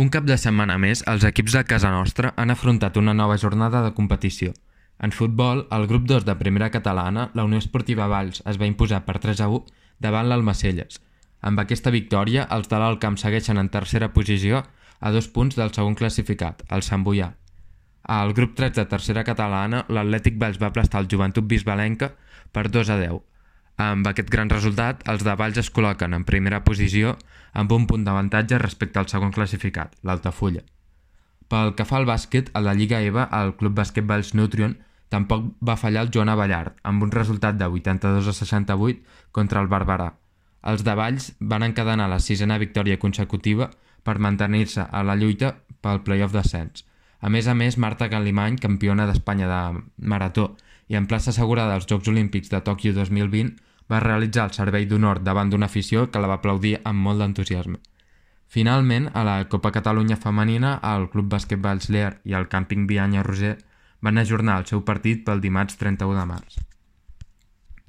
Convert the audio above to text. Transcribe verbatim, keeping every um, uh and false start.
Un cap de setmana més, els equips de casa nostra han afrontat una nova jornada de competició. En futbol, el grup dos de primera catalana, la Unió Esportiva Valls es va imposar per tres a u davant l'Almacelles. Amb aquesta victòria, els de l'Alt Camp segueixen en tercera posició a dos punts del segon classificat, el Sant Boià. Al grup tres de tercera catalana, l'Atlètic Valls va aplastar el Joventut Bisbalenca per dos a deu. Amb aquest gran resultat, els de Valls es col·loquen en primera posició amb un punt d'avantatge respecte al segon classificat, l'Altafulla. Pel que fa al bàsquet, a la Lliga EVA, el Club Bàsquet Valls Nutrion tampoc va fallar el Joan Abellard, amb un resultat de vuitanta-dos a seixanta-vuit contra el Barberà. Els de Valls van encadenar la sisena victòria consecutiva per mantenir-se a la lluita pel play-off d'ascens. A més a més, Marta Galimany, campiona d'Espanya de marató i en plaça assegurada als Jocs Olímpics de Tòquio dos mil vint, va realitzar el servei d'honor davant d'una afició que la va aplaudir amb molt d'entusiasme. Finalment, a la Copa Catalunya Femenina, el Club Bàsquet Valls Lear i el Càmping Bianya Roser van ajornar el seu partit pel dimarts trenta-u de març.